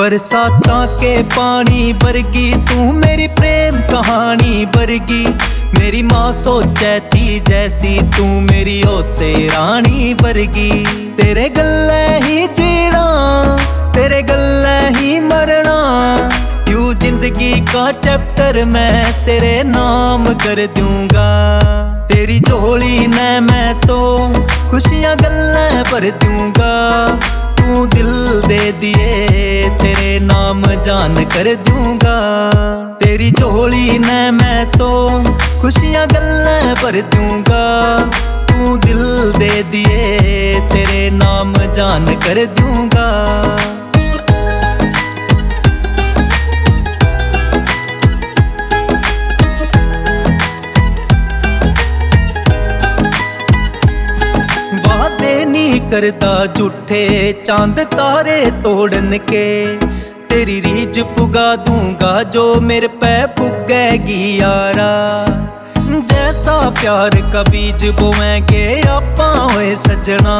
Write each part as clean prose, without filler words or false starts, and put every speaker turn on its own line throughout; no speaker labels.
बरसातां के पानी वर्गी तू मेरी प्रेम कहानी वर्गी। मेरी माँ सोचे थी जैसी तू मेरी ओसे रानी वर्गी। तेरे गल्ले ही जीना तेरे गल्ले ही मरना, यूं जिंदगी का चैप्टर मैं तेरे नाम कर दूंगा। तेरी झोली ने मैं तो खुशियां गल्ले भर दूंगा। तू दिल दे दिए तेरे नाम जान कर दूंगा। तेरी झोली ने मैं तो खुशियां गल्ले भर दूंगा। तू दिल दे दिए तेरे नाम जान कर दूंगा। करता झूठे चांद तारे तोड़न के, तेरी रीझ पुगा दूंगा जो मेरे पे पुगेगी यारा। जैसा प्यार का बीज बोएंगे आपा होए सजना,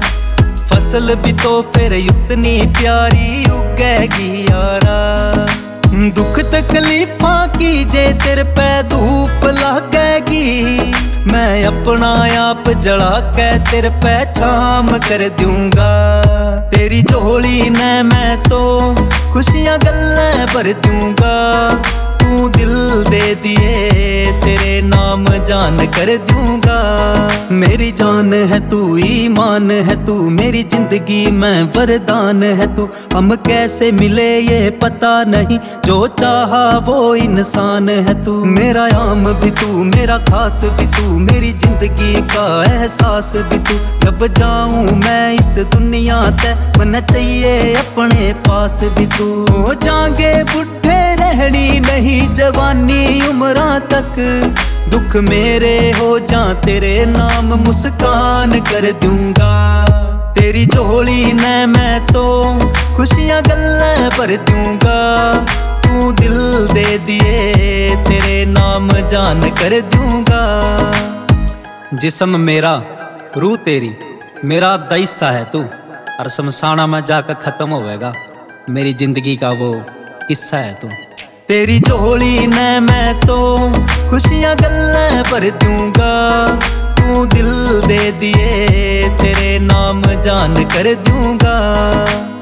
फसल भी तो फिर उतनी प्यारी उगेगी यारा। दुख तकलीफां की जे तेरे पे धूप लगेगी, मैं अपना आप जला के तेरे पे छाम कर दूंगा। तेरी झोली ने मैं तो खुशियां गल्ले भर दूंगा। तू दिल दे दिए तेरे नाम जान कर दूंगा। मेरी जान है तू ईमान है तू, मेरी जिंदगी में वरदान है तू। हम कैसे मिले ये पता नहीं, जो चाहा वो इंसान है तू। मेरा आम भी तू मेरा खास भी तू, मेरी जिंदगी का एहसास भी तू। जब जाऊं मैं इस दुनिया ते मन चाहिए अपने पास भी तू। हो जाएंगे बुढ़े रहनी नहीं जवानी उम्रां तक, दुख मेरे हो जा तेरे नाम मुस्कान कर दूंगा। तेरी झोली ने मैं तो खुशियां गल्ले भर दूंगा। तू दिल दे दिए तेरे नाम जान कर दूंगा। जिस्म मेरा रूह तेरी मेरा अद्धा हिस्सा है तू, और शमशाना में जाकर खत्म होएगा मेरी जिंदगी का वो किस्सा है तू। तेरी झोली ने मैं तो खुशियां गल्ले भर दूंगा। तू दिल दे दिए तेरे नाम जान कर दूंगा।